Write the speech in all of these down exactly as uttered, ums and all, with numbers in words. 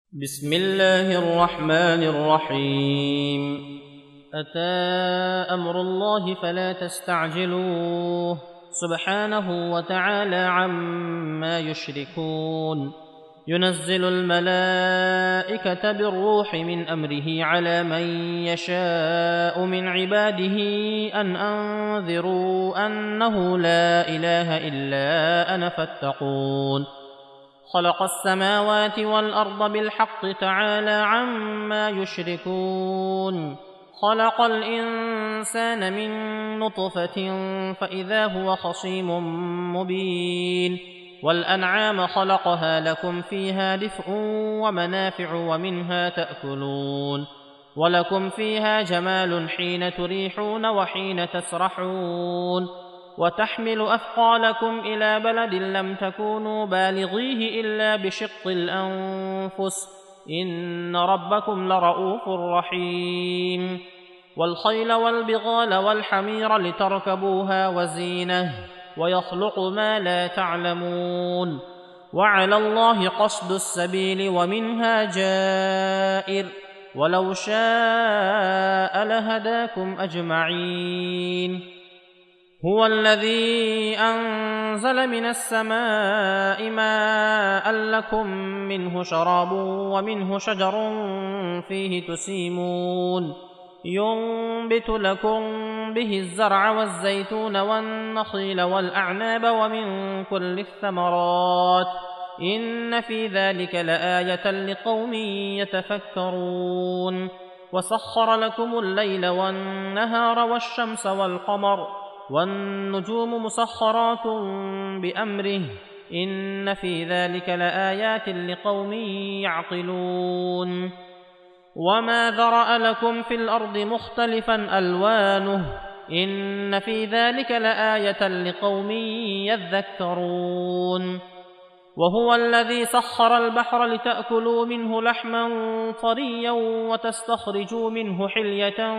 بسم الله الرحمن الرحيم. أتى أمر الله فلا تستعجلوه سبحانه وتعالى عما يشركون. ينزل الملائكة بالروح من أمره على من يشاء من عباده أن أنذروا أنه لا إله إلا أنا فاتقون. خلق السماوات والأرض بالحق تعالى عما يشركون. خلق الإنسان من نطفة فإذا هو خصيم مبين. والأنعام خلقها لكم فيها دفء ومنافع ومنها تأكلون. ولكم فيها جمال حين تريحون وحين تسرحون. وتحمل أثقالكم إلى بلد لم تكونوا بالغيه إلا بشق الأنفس إن ربكم لرءوف رحيم. والخيل والبغال والحمير لتركبوها وزينة ويخلق ما لا تعلمون. وعلى الله قصد السبيل ومنها جائر ولو شاء لهداكم أجمعين. هو الذي أنزل من السماء ماء لكم منه شراب ومنه شجر فيه تسيمون. ينبت لكم به الزرع والزيتون والنخيل والأعناب ومن كل الثمرات إن في ذلك لآية لقوم يتفكرون. وسخر لكم الليل والنهار والشمس والقمر والنجوم مسخرات بأمره إن في ذلك لآيات لقوم يعقلون. وما ذرأ لكم في الأرض مختلفا ألوانه إن في ذلك لآية لقوم يذكرون. وهو الذي سخر البحر لتأكلوا منه لحما طريا وتستخرجوا منه حلية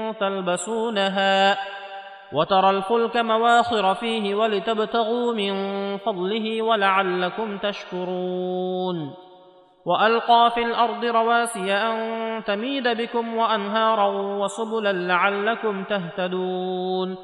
تلبسونها وترى الفلك مواخر فيه ولتبتغوا من فضله ولعلكم تشكرون. وألقى في الأرض رواسي أن تميد بكم وأنهارا وسبلا لعلكم تهتدون.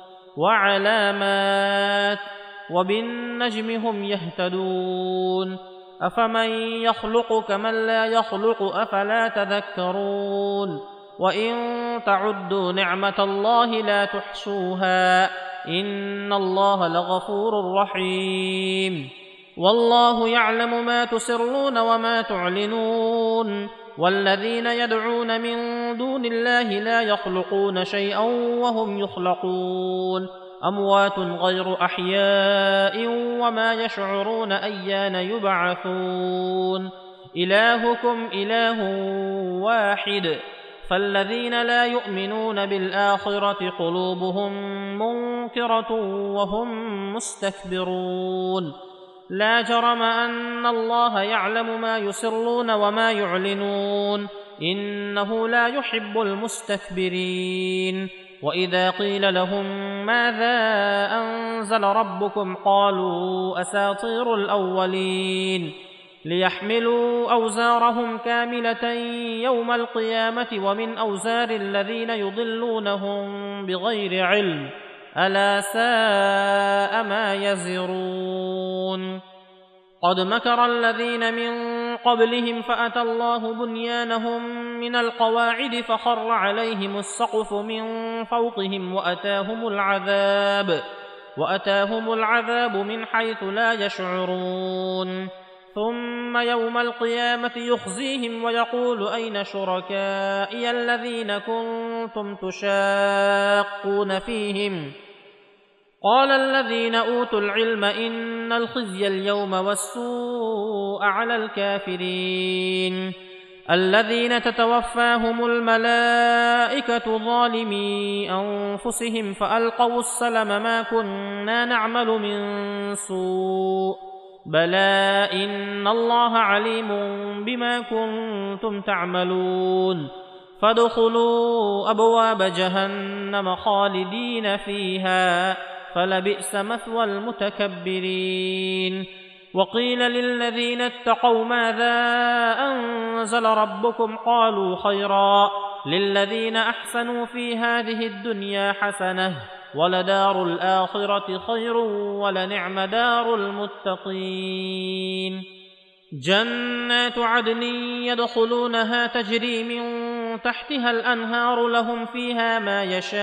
وعلامات وبالنجم هم يهتدون. أفمن يخلق كمن لا يخلق أفلا تذكرون. وإن تعدوا نعمة الله لا تحصوها إن الله لغفور رحيم. والله يعلم ما تسرون وما تعلنون. والذين يدعون من دون الله لا يخلقون شيئا وهم يخلقون. أموات غير أحياء وما يشعرون أيان يبعثون. إلهكم إله واحد فالذين لا يؤمنون بالآخرة قلوبهم منكرة وهم مستكبرون. لا جرم أن الله يعلم ما يسرون وما يعلنون إنه لا يحب المستكبرين. وإذا قيل لهم ماذا أنزل ربكم قالوا أساطير الأولين. ليحملوا أوزارهم كاملة يوم القيامة ومن أوزار الذين يضلونهم بغير علم ألا ساء ما يزرون. قد مكر الذين من قبلهم فأتى الله بنيانهم من القواعد فخر عليهم السقف من فوقهم وأتاهم العذاب وأتاهم العذاب من حيث لا يشعرون. ثم يوم القيامة يخزيهم ويقول أين شركائي الذين كنتم تشاقون فيهم. قال الذين أوتوا العلم إن الخزي اليوم والسوء على الكافرين الذين تتوفاهم الملائكة ظالمي أنفسهم فألقوا السلم ما كنا نعمل من سوء بلى إن الله عليم بما كنتم تعملون. فادخلوا أبواب جهنم خالدين فيها فلبئس مثوى المتكبرين. وقيل للذين اتقوا ماذا أنزل ربكم قالوا خيرا للذين أحسنوا في هذه الدنيا حسنة ولدار الآخرة خير ولنعم دار المتقين جنات عدن يدخلونها تجري من تحتها الأنهار لهم فيها ما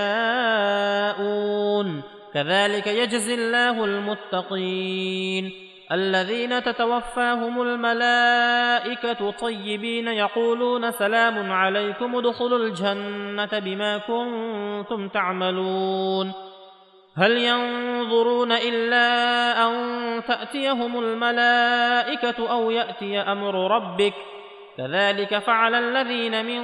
يشاءون كذلك يجزي الله المتقين الذين تتوفاهم الملائكة طيبين يقولون سلام عليكم ادخلوا الجنة بما كنتم تعملون هل ينظرون إلا أن تأتيهم الملائكة أو يأتي أمر ربك كذلك فعل الذين من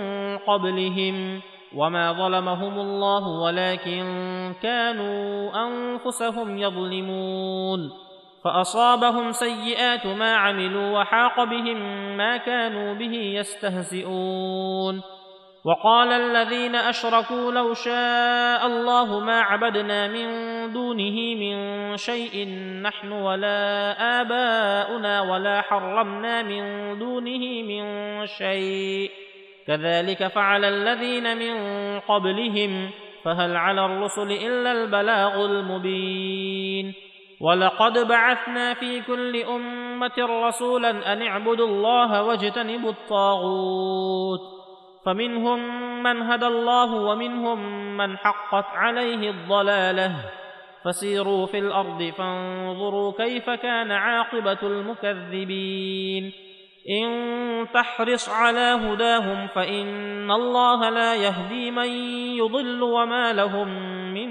قبلهم وما ظلمهم الله ولكن كانوا أنفسهم يظلمون فأصابهم سيئات ما عملوا وحاق بهم ما كانوا به يستهزئون وقال الذين أشركوا لو شاء الله ما عبدنا من دونه من شيء نحن ولا آباؤنا ولا حرمنا من دونه من شيء كذلك فعل الذين من قبلهم فهل على الرسل إلا البلاغ المبين ولقد بعثنا في كل أمة رسولا أن اعبدوا الله واجتنبوا الطاغوت فمنهم من هدى الله ومنهم من حقت عليه الضلالة فسيروا في الأرض فانظروا كيف كان عاقبة المكذبين إن تحرص على هداهم فإن الله لا يهدي من يضل وما لهم من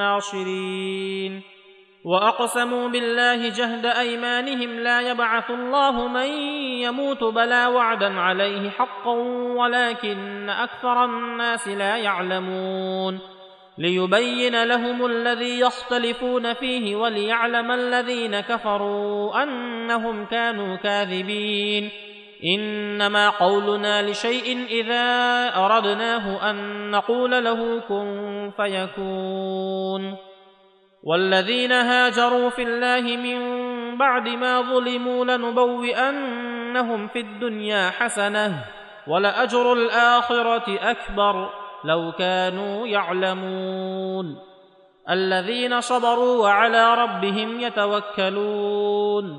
ناصرين وأقسموا بالله جهد أيمانهم لا يبعث الله من يموت بلى وعدا عليه حقا ولكن أكثر الناس لا يعلمون ليبين لهم الذي يختلفون فيه وليعلم الذين كفروا أنهم كانوا كاذبين إنما قولنا لشيء إذا أردناه أن نقول له كن فيكون والذين هاجروا في الله من بعد ما ظلموا لنبوئنهم في الدنيا حسنة ولأجر الآخرة أكبر لو كانوا يعلمون الذين صبروا وعلى ربهم يتوكلون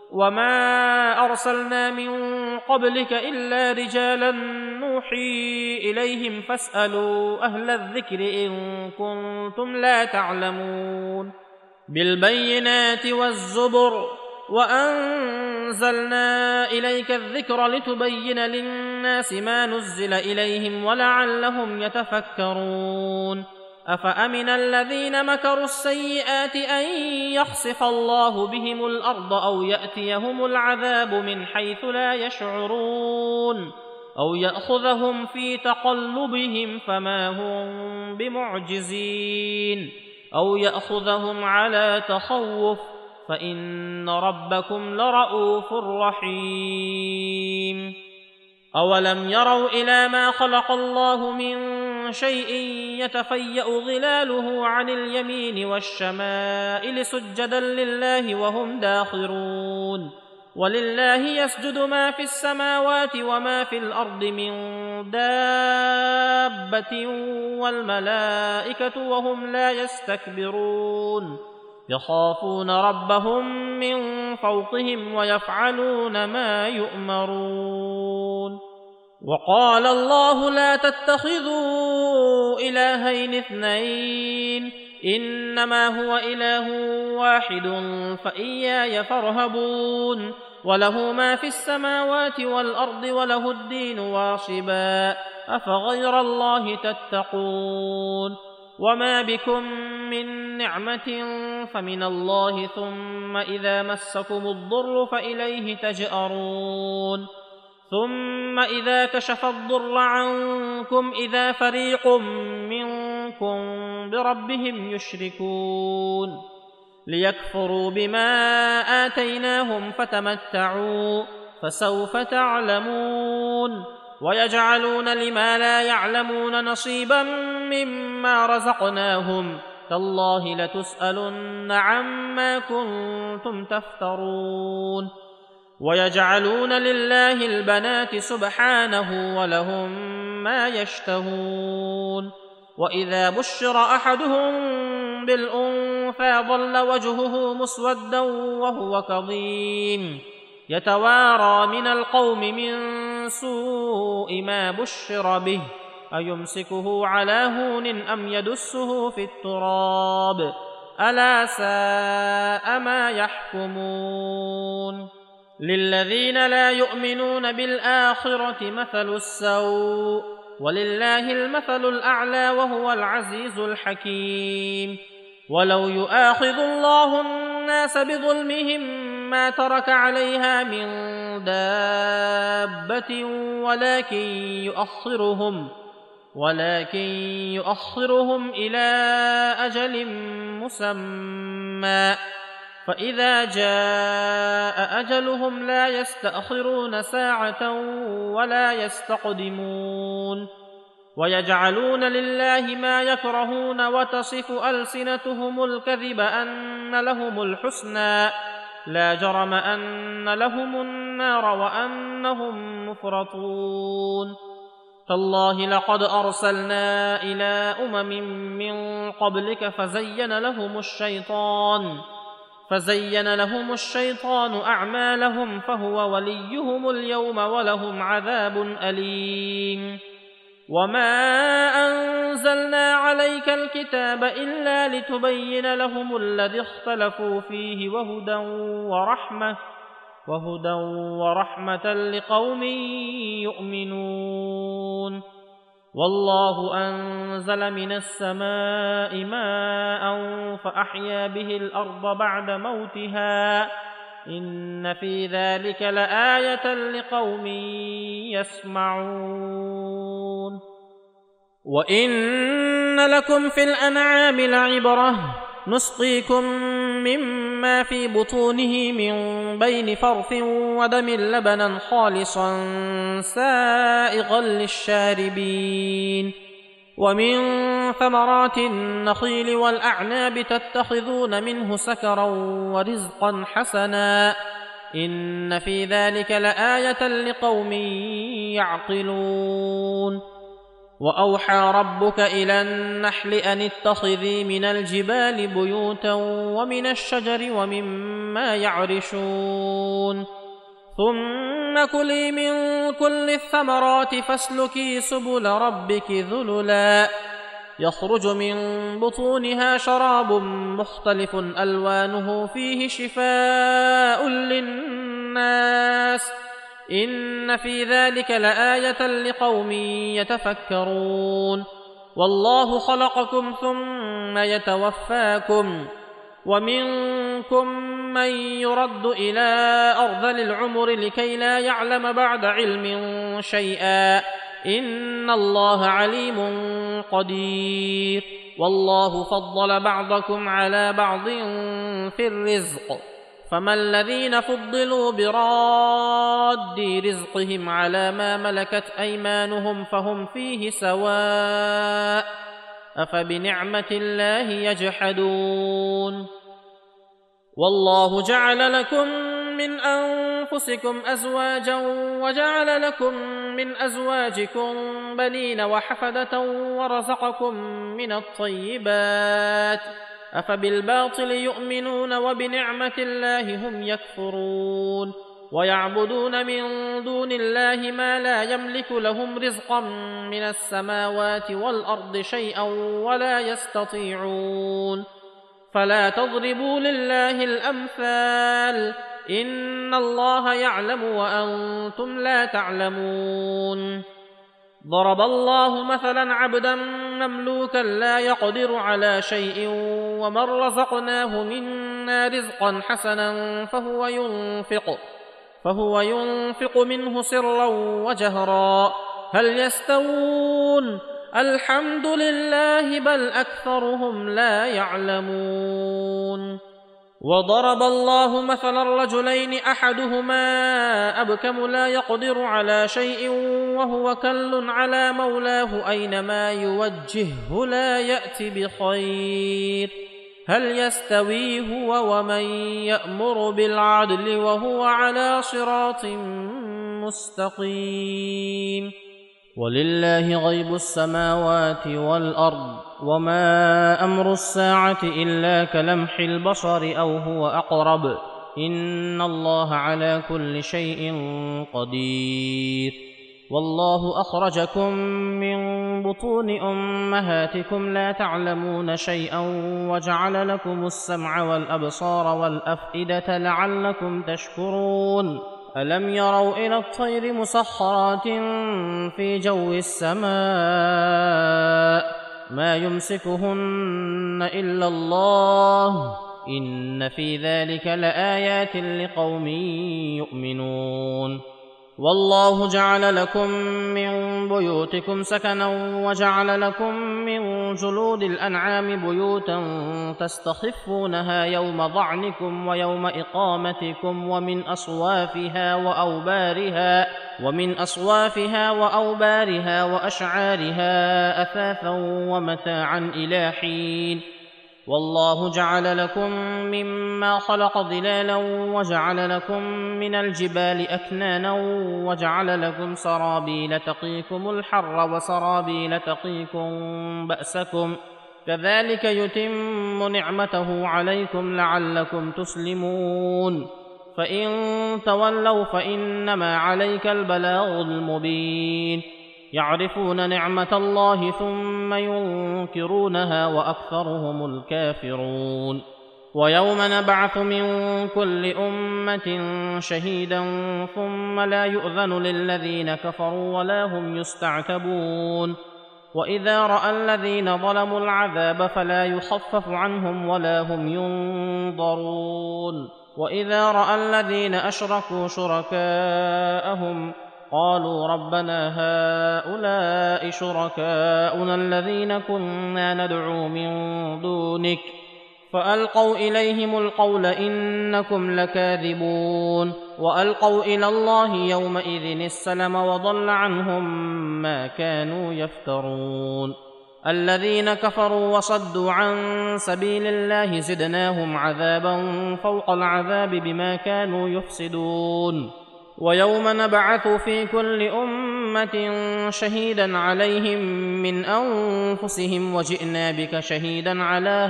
وما أرسلنا من قبلك إلا رجالا نوحي إليهم فاسألوا أهل الذكر إن كنتم لا تعلمون بالبينات والزبر وأنزلنا إليك الذكر لتبين للناس ما نزل إليهم ولعلهم يتفكرون أفأمن الذين مكروا السيئات أن يخسف الله بهم الأرض أو يأتيهم العذاب من حيث لا يشعرون أو يأخذهم في تقلبهم فما هم بمعجزين أو يأخذهم على تخوف فإن ربكم لرؤوف رحيم أولم يروا إلى ما خلق الله من شيء يتفيأ ظلاله عن اليمين والشمائل سجدا لله وهم داخرون ولله يسجد ما في السماوات وما في الأرض من دابة والملائكة وهم لا يستكبرون يخافون ربهم من فوقهم ويفعلون ما يؤمرون وقال الله لا تتخذوا إلهين اثنين إنما هو إله واحد فإياي فارهبون وله ما في السماوات والأرض وله الدين واصبا أفغير الله تتقون وما بكم من نعمة فمن الله ثم إذا مسكم الضر فإليه تجأرون ثم إذا كشف الضر عنكم إذا فريق منكم بربهم يشركون ليكفروا بما آتيناهم فتمتعوا فسوف تعلمون ويجعلون لما لا يعلمون نصيبا مما رزقناهم تالله لتسألن عما كنتم تفترون ويجعلون لله البنات سبحانه ولهم ما يشتهون وإذا بشر أحدهم بالأنثى ظل وجهه مسودا وهو كظيم يتوارى من القوم من سوء ما بشر به أيمسكه على هون أم يدسه في التراب ألا ساء ما يحكمون للذين لا يؤمنون بالآخرة مثل السوء ولله المثل الأعلى وهو العزيز الحكيم ولو يؤاخذ الله الناس بظلمهم ما ترك عليها من دابة ولكن يؤخرهم ولكن يؤخرهم إلى أجل مسمى فإذا جاء أجلهم لا يستأخرون ساعة ولا يستقدمون ويجعلون لله ما يكرهون وتصف ألسنتهم الكذب أن لهم الحسنى لا جرم أن لهم النار وأنهم مفرطون تالله لقد أرسلنا إلى أمم من قبلك فزين لهم الشيطان فزين لهم الشيطان أعمالهم فهو وليهم اليوم ولهم عذاب أليم وما أنزلنا عليك الكتاب إلا لتبين لهم الذي اختلفوا فيه وهدى ورحمة وهدى ورحمة لقوم يؤمنون والله أنزل من السماء ماء فأحيا به الأرض بعد موتها إن في ذلك لآية لقوم يسمعون وإن لكم في الأنعام لعبرة نسقيكم مما في بطونه من بين فرث ودم لبنا خالصا سائغا للشاربين ومن ثمرات النخيل والأعناب تتخذون منه سكرا ورزقا حسنا إن في ذلك لآية لقوم يعقلون وأوحى ربك إلى النحل أن اتخذي من الجبال بيوتا ومن الشجر ومما يعرشون ثم كلي من كل الثمرات فاسلكي سبل ربك ذللا يخرج من بطونها شراب مختلف ألوانه فيه شفاء للناس إن في ذلك لآية لقوم يتفكرون والله خلقكم ثم يتوفاكم ومنكم من يرد إلى أرذل العمر لكي لا يعلم بعد علم شيئا إن الله عليم قدير والله فضل بعضكم على بعض في الرزق فما الذين فضلوا براد رزقهم على ما ملكت أيمانهم فهم فيه سواء أفبنعمة الله يجحدون والله جعل لكم من أنفسكم أزواجا وجعل لكم من أزواجكم بنين وحفدة ورزقكم من الطيبات أفبالباطل يؤمنون وبنعمة الله هم يكفرون ويعبدون من دون الله ما لا يملك لهم رزقا من السماوات والأرض شيئا ولا يستطيعون فلا تضربوا لله الأمثال إن الله يعلم وأنتم لا تعلمون ضرب الله مثلا عبدا مملوكا لا يقدر على شيء ومن رزقناه منا رزقا حسنا فهو ينفق فهو ينفق منه سرا وجهرا هل يستوون الحمد لله بل أكثرهم لا يعلمون وضرب الله مثلا رجلين أحدهما أبكم لا يقدر على شيء وهو كل على مولاه أينما يوجهه لا يأت بخير هل يستوي هو ومن يأمر بالعدل وهو على صراط مستقيم ولله غيب السماوات والأرض وما أمر الساعة إلا كلمح البصر أو هو أقرب إن الله على كل شيء قدير والله أخرجكم من بطون أمهاتكم لا تعلمون شيئا وجعل لكم السمع والأبصار والأفئدة لعلكم تشكرون ألم يروا إلى الطير مسخرات في جو السماء ما يمسكهن إلا الله إن في ذلك لآيات لقوم يؤمنون والله جعل لكم من بيوتكم سكنا وجعل لكم من جلود الأنعام بيوتا تستخفونها يوم ظعنكم ويوم إقامتكم ومن أصوافها وأوبارها ومن أصوافها وأوبارها وأشعارها أثاثا ومتاعا إلى حين والله جعل لكم مما خلق ظلالا وجعل لكم من الجبال أكنانا وجعل لكم سرابيل تقيكم الحر وسرابيل تقيكم بأسكم كذلك يتم نعمته عليكم لعلكم تسلمون فإن تولوا فإنما عليك البلاغ المبين يعرفون نعمة الله ثم ينكرونها وأكثرهم الكافرون ويوم نبعث من كل أمة شهيدا ثم لا يؤذن للذين كفروا ولا هم يستعتبون وإذا رأى الذين ظلموا العذاب فلا يخفف عنهم ولا هم ينظرون وإذا رأى الذين أشركوا شركاءهم قالوا ربنا هؤلاء شركاؤنا الذين كنا ندعو من دونك فألقوا إليهم القول إنكم لكاذبون وألقوا إلى الله يومئذ السلم وضل عنهم ما كانوا يفترون الذين كفروا وصدوا عن سبيل الله زدناهم عذابا فوق العذاب بما كانوا يفسدون ويوم نبعث في كل أمة شهيدا عليهم من أنفسهم وجئنا بك شهيدا على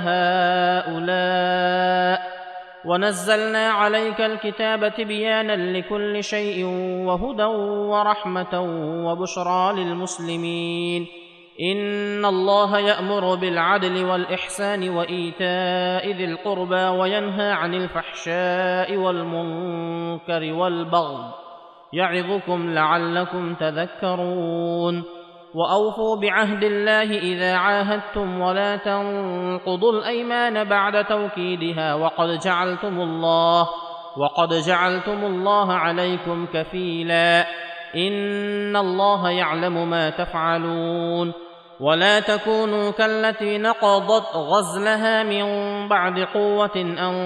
هؤلاء ونزلنا عليك الكتاب تبيانا لكل شيء وهدى ورحمة وبشرى للمسلمين إن الله يأمر بالعدل والإحسان وإيتاء ذي القربى وينهى عن الفحشاء والمنكر والبغي يعظكم لعلكم تذكرون وأوفوا بعهد الله إذا عاهدتم ولا تنقضوا الأيمان بعد توكيدها وقد جعلتم الله وقد جعلتم الله عليكم كفيلا إن الله يعلم ما تفعلون ولا تكونوا كالتي نقضت غزلها من بعد قوة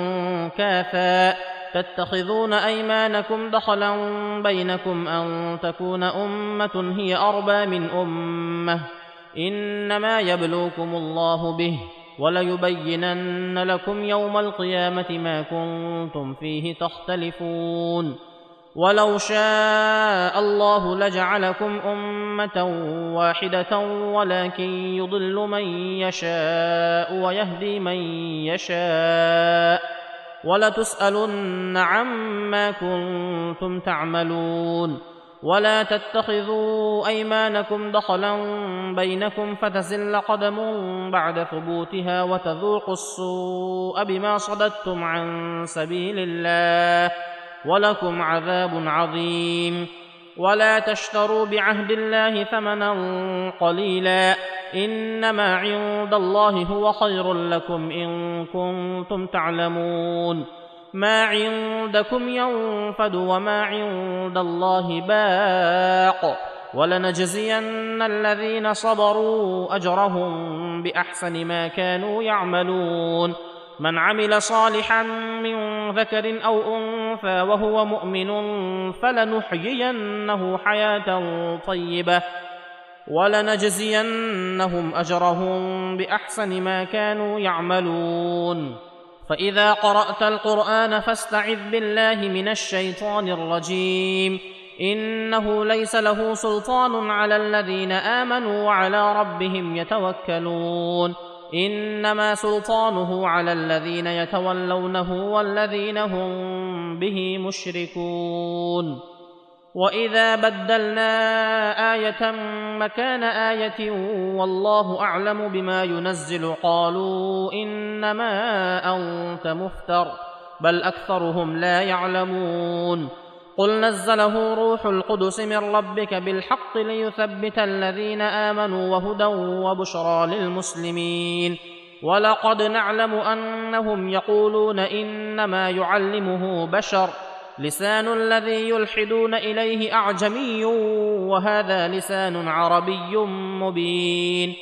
أنكاثا تتخذون أيمانكم دخلا بينكم أن تكون أمة هي أربى من أمة إنما يبلوكم الله به وليبينن لكم يوم القيامة ما كنتم فيه تختلفون ولو شاء الله لجعلكم أمة واحدة ولكن يضل من يشاء ويهدي من يشاء ولتسألن عما كنتم تعملون ولا تتخذوا أيمانكم دخلا بينكم فتزل قدم بعد ثبوتها وتذوقوا السوء بما صددتم عن سبيل الله ولكم عذاب عظيم ولا تشتروا بعهد الله ثمنا قليلا إنما عند الله هو خير لكم إن كنتم تعلمون ما عندكم ينفد وما عند الله باق ولنجزين الذين صبروا أجرهم بأحسن ما كانوا يعملون من عمل صالحا من ذكر أو أنثى وهو مؤمن فلنحيينه حياة طيبة ولنجزينهم أجرهم بأحسن ما كانوا يعملون. فإذا قرأت القرآن فاستعذ بالله من الشيطان الرجيم. إنه ليس له سلطان على الذين آمنوا وعلى ربهم يتوكلون. إنما سلطانه على الذين يتولونه والذين هم به مشركون. وإذا بدلنا آية مكان آية والله أعلم بما ينزل قالوا إنما أنت مفتر بل أكثرهم لا يعلمون. قل نزله روح القدس من ربك بالحق ليثبت الذين آمنوا وهدى وبشرى للمسلمين. ولقد نعلم أنهم يقولون إنما يعلمه بشر لسان الذي يلحدون إليه أعجمي وهذا لسان عربي مبين.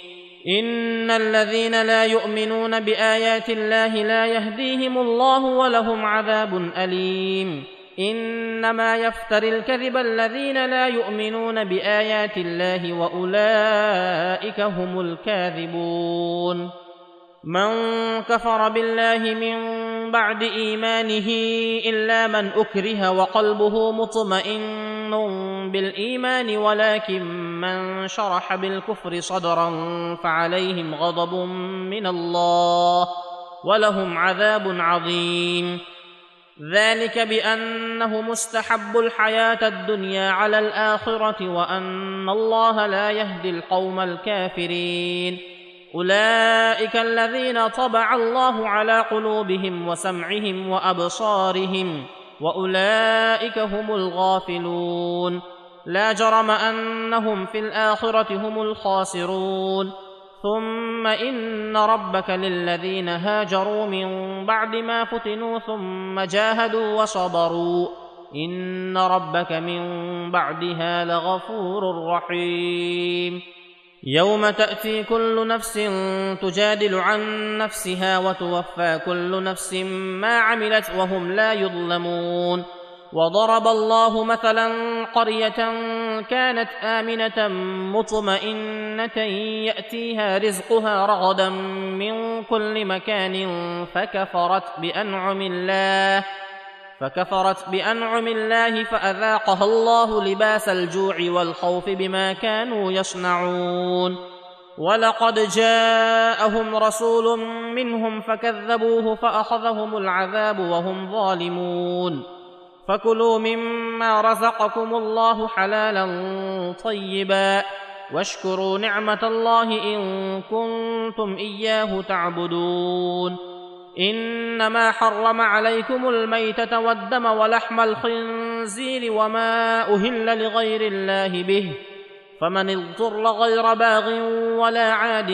إن الذين لا يؤمنون بآيات الله لا يهديهم الله ولهم عذاب أليم. إنما يفتري الكذب الذين لا يؤمنون بآيات الله وأولئك هم الكاذبون. من كفر بالله من بعد إيمانه إلا من أكره وقلبه مطمئن بالإيمان ولكن من شرح بالكفر صدرا فعليهم غضب من الله ولهم عذاب عظيم. ذلك بأنه مستحب الحياة الدنيا على الآخرة وأن الله لا يهدي القوم الكافرين. أولئك الذين طبع الله على قلوبهم وسمعهم وأبصارهم وأولئك هم الغافلون. لا جرم أنهم في الآخرة هم الخاسرون. ثم إن ربك للذين هاجروا من بعد ما فتنوا ثم جاهدوا وصبروا إن ربك من بعدها لغفور رحيم. يوم تأتي كل نفس تجادل عن نفسها وتوفى كل نفس ما عملت وهم لا يظلمون. وضرب الله مثلا قرية كانت آمنة مطمئنة يأتيها رزقها رغدا من كل مكان فكفرت بأنعم الله فكفرت بأنعم الله فأذاقها الله لباس الجوع والخوف بما كانوا يصنعون. ولقد جاءهم رسول منهم فكذبوه فأخذهم العذاب وهم ظالمون. فكلوا مما رزقكم الله حلالا طيبا واشكروا نعمة الله إن كنتم إياه تعبدون. إنما حرم عليكم الميتة والدم ولحم الخنزير وما أهل لغير الله به فمن اضطر غير باغ ولا عاد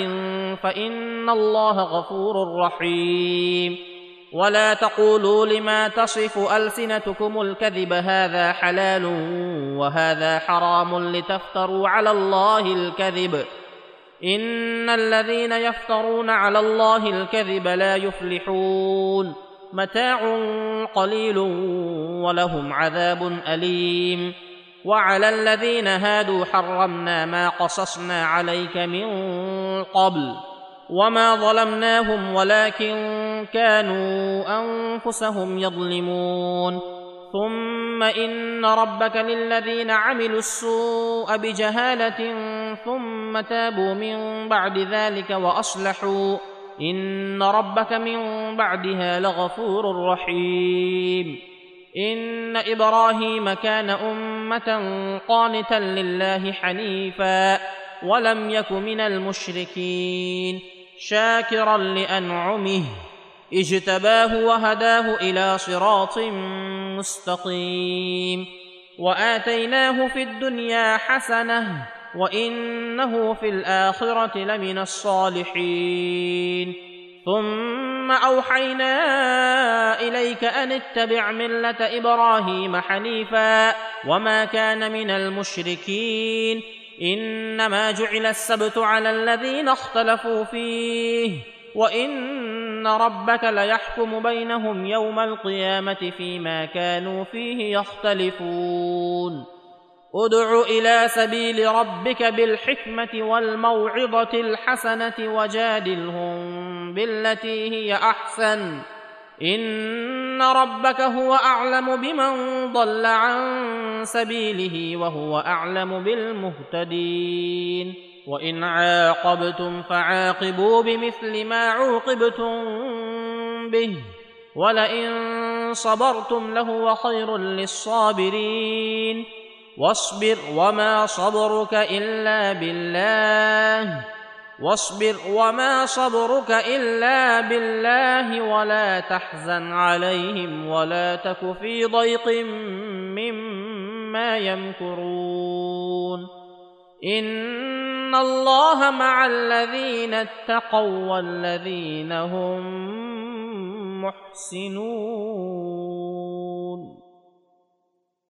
فإن الله غفور رحيم. ولا تقولوا لما تصف ألسنتكم الكذب هذا حلال وهذا حرام لتفتروا على الله الكذب إن الذين يفترون على الله الكذب لا يفلحون. متاع قليل ولهم عذاب أليم. وعلى الذين هادوا حرمنا ما قصصنا عليك من قبل وما ظلمناهم ولكن كانوا أنفسهم يظلمون. ثم إن ربك للذين عملوا السوء بجهالة ثم تابوا من بعد ذلك وأصلحوا إن ربك من بعدها لغفور رحيم. إن إبراهيم كان أمة قانتا لله حنيفا ولم يك من المشركين شاكرا لأنعمه اجتباه وهداه إلى صراط مستقيم. وآتيناه في الدنيا حسنة وإنه في الآخرة لمن الصالحين. ثم أوحينا إليك أن اتبع ملة إبراهيم حنيفا وما كان من المشركين. إنما جعل السبت على الذين اختلفوا فيه وإن إن ربك ليحكم بينهم يوم القيامة فيما كانوا فيه يختلفون ادع إلى سبيل ربك بالحكمة والموعظة الحسنة وجادلهم بالتي هي أحسن إن ربك هو أعلم بمن ضل عن سبيله وهو أعلم بالمهتدين وإن عاقبتم فعاقبوا بمثل ما عوقبتم به ولئن صبرتم لهو خير للصابرين واصبر وما صبرك إلا بالله واصبر وما صبرك إلا بالله ولا تحزن عليهم ولا تك في ضيق مما يمكرون إن الله مع الذين اتقوا والذين هم محسنون.